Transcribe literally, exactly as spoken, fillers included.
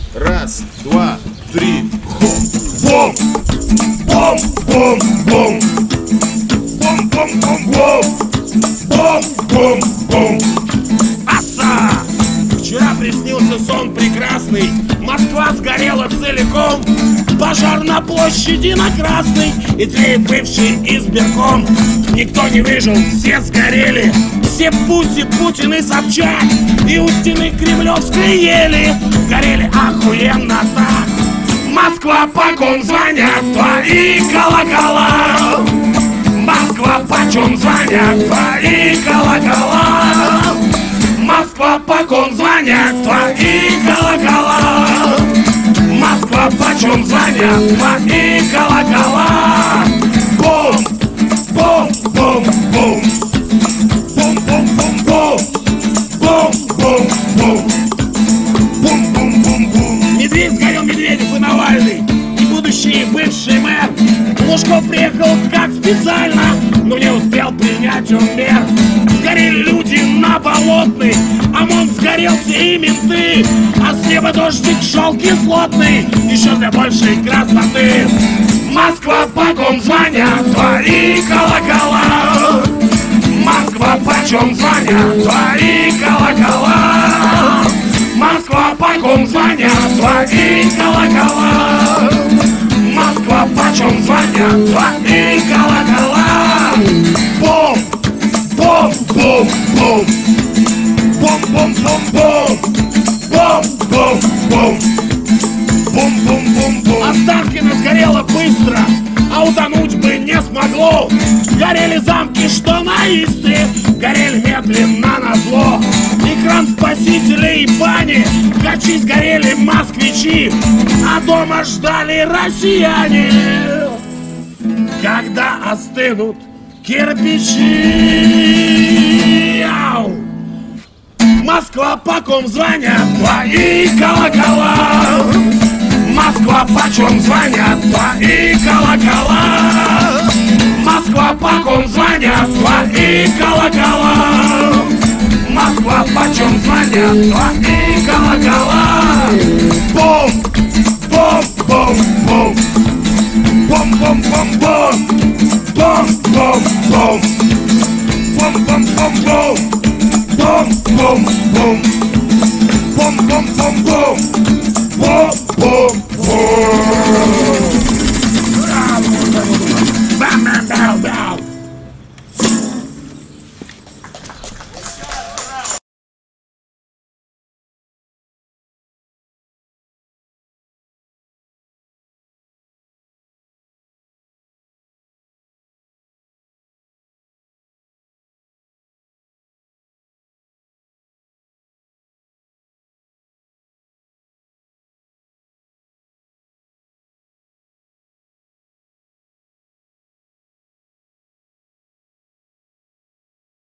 Раз, два, три, Бом! Бом! Бом! Бом! Бом! Бом! Бом! Бом! Бом! Бом! Бом! Аса! Вчера приснился сон прекрасный. Москва сгорела целиком. Пожар на площади на Красной. И тлеет бывший избирком. Никто не выжил, все сгорели. Все Пути, Путин и Собчак. И у стены Кремлевской ели горели охуенно так. Москва, почем звонят твои колокола? Москва, почем звонят твои колокола? Москва, почем звонят твои колокола? Москва, почем звонят твои колокола? Бом! Бом! Бом! Бом! Бом! Бом! Бом! Бом! Бом! Бом! Бом! Бум! Бум! Бум! Бум! Медведь сгорел, Медведев и Навальный. И будущий, и бывший мэр. Лужков приехал как специально, но не успел принять он мер. Сгорели люди на Болотной, ОМОН сгорел, все и менты. А с неба дождик шел кислотный, еще для большей красоты. Москва, почем звонят твои колокола? Москва, почем звонят твои колокола? Москва, почем звонят твои колокола? Москва, почем звонят твои колокола? Бом! Бом! Бом! Бом! Бом! Бом! Бом! Бом! Бом! Бом! Бом! Бом! Бом! Бом! Бом! Останкино сгорело быстро, а утонуть бы не смогло. Горели замки, что на Истре, горели медленно на зло. Экран спасителей и бани, качи сгорели москвичи, а дома ждали россияне, когда остынут кирпичи. Ау! Москва, почем звонят твои колокола? Москва, почем звонят твои колокола? Москва, почем звонят твои колокола? Москва, почем звонят твои колокола?